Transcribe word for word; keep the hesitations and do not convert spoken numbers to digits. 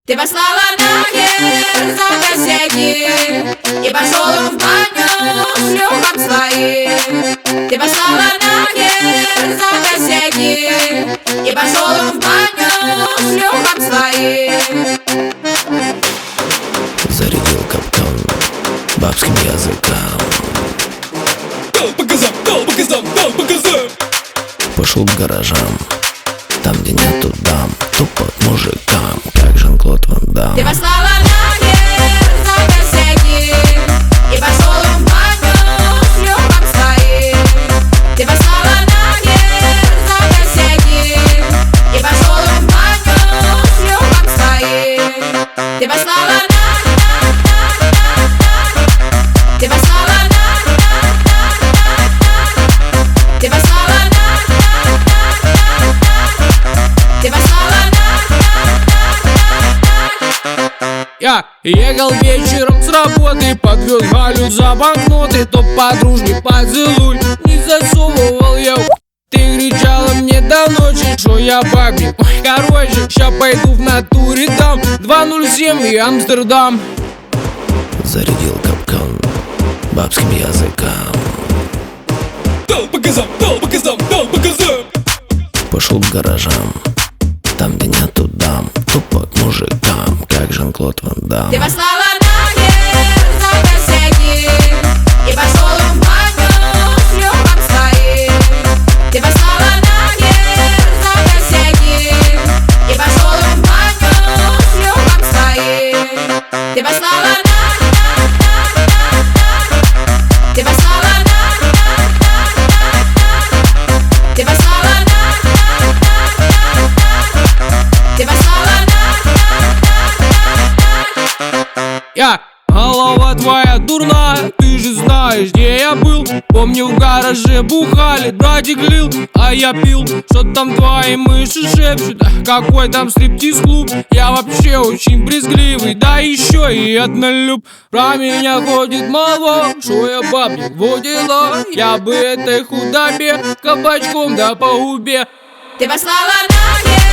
Ты послала нахер за кассети и пошел в баню с шлюхом своим. Ты послала нахер за кассети и пошел в баню с шлюхом своим. Зарядил капкан бабским языком. Дал по газам, дал по газам, дал по газам. Пошел к гаражам, там где нету дам, тупо к мужикам, как Жан-Клод Ван Дам. Ты послала нахер за кассети и пошел в баню с шлюхом своим. Ты послала нахер за кассети и пошел в баню с шлюхом своим. Ты послала Ты послала Ты послала Ты послала Я ехал вечером с работы, подвез Галю за банкноты, то подружный поцелуй не засовывал я. Ты кричала мне до ночи, что я бабник. Ой, короче, ща пойду в натуре там два ноль семь и Амстердам. Зарядил капкан бабским языком. Дал по газам, дал по газам, дал по газам. Пошел к гаражам, там где нету дам, тупо к мужикам, как Жан-Клод Ван Дам. Ты послала нахер за кассети и пошел в баню с шлюхом своим. Ты послала нахер за кассети и пошел в баню с шлюхом своим. Ты послала Ты послала Ты послала Ты послала Я, голова твоя дурная, ты же знаешь, где я был. Помню, в гараже бухали, братик лил, а я пил. Что там твои мыши шепчут, какой там стриптиз-клуб. Я вообще очень брезгливый, да еще и однолюб. Про меня ходит молва, что я бабник водила. Я бы этой худобе кабачком да по губе. Ты послала нахер